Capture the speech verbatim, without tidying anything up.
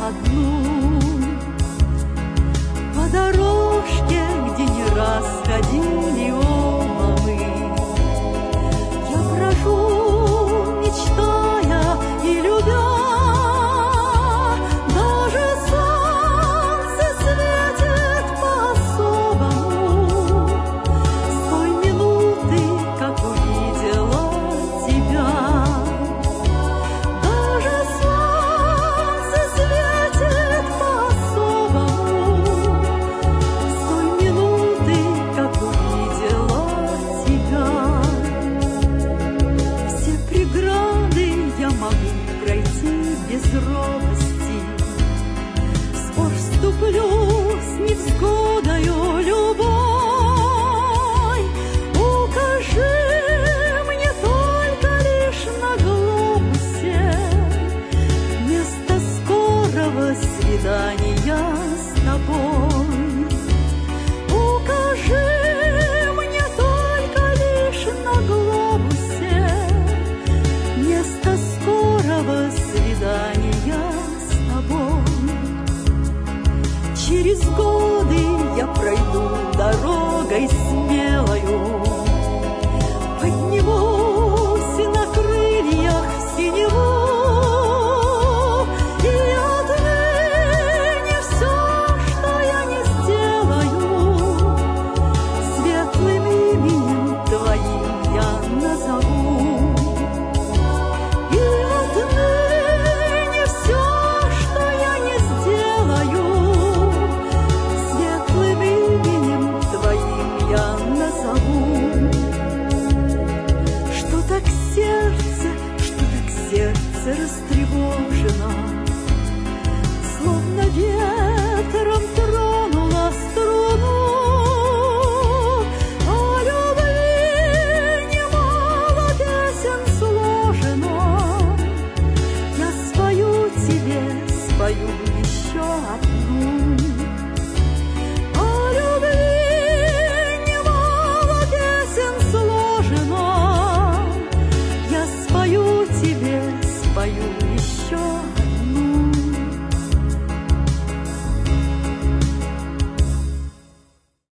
одну по дорожке, где не раз ходили оба мы. Я брожу, мечтая и любя. Без робости в спор вступлю с невзгодою любой. Укажи мне только лишь на глобусе место скорого свидания с тобой. Укажи мне только лишь на глобусе место скорого свидания с тобой. Через годы я пройду дорогой смелою, поднимусь на крыльях в синеву, и отныне все, что я не сделаю, светлым именем твоим я назову. Сердце растревожено, словно ветром тронула струну. О любви немало песен сложено, я спою тебе, спою еще одну.